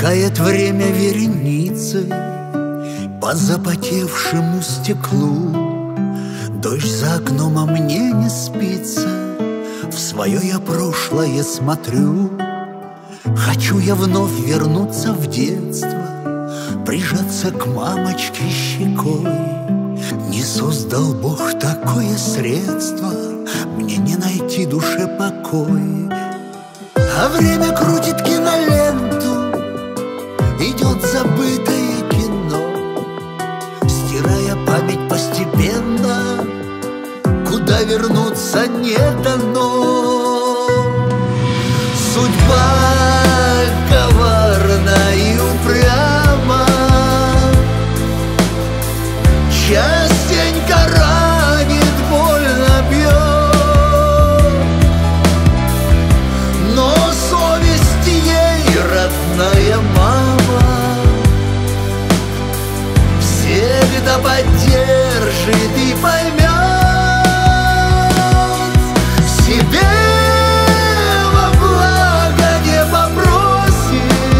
Шагает время вереницей по запотевшему стеклу. Дождь за окном, а мне не спится. В свое я прошлое смотрю. Хочу я вновь вернуться в детство, прижаться к мамочке щекой. Не создал Бог такое средство, мне не найти душе покой. А время крутит киноленту, идет забытое кино, стирая память постепенно, куда вернуться не дано. Судьба коварна и упряма, частенько ранит, больно бьет, но совесть ей родная мама всегда поддержит и поймет. Себе во благо не попросит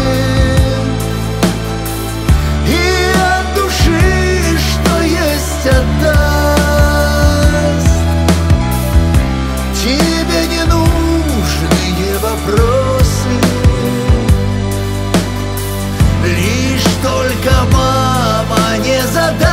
и от души, что есть, отдаст. Тебе не нужны вопросы, лишь только мама не задаст.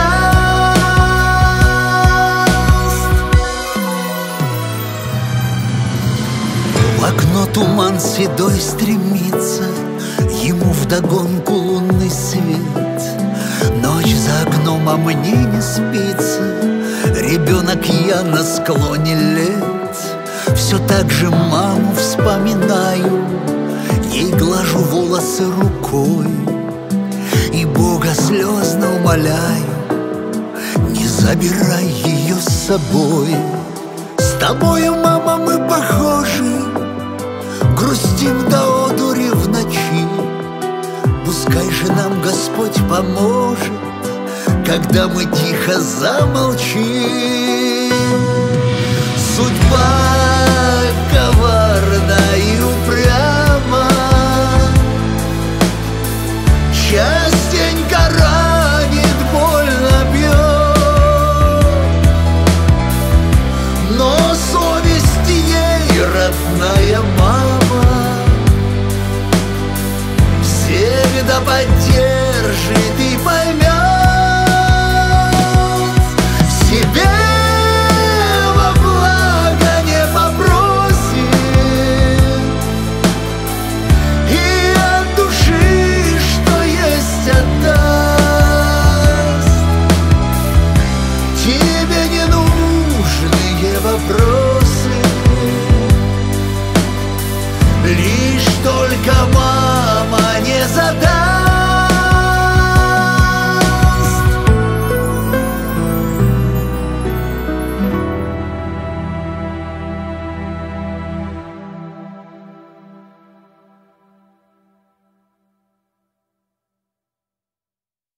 В окно туман седой стремится, ему вдогонку лунный свет. Ночь за окном, а мне не спится, ребенок я на склоне лет. Все так же маму вспоминаю, ей глажу волосы рукой и Бога слезно умоляю: не забирай ее с собой. С тобою, мама, мы похожи, грустим до одури в ночи. Пускай же нам Господь поможет, когда мы тихо замолчим. Судьба коварна и упряма,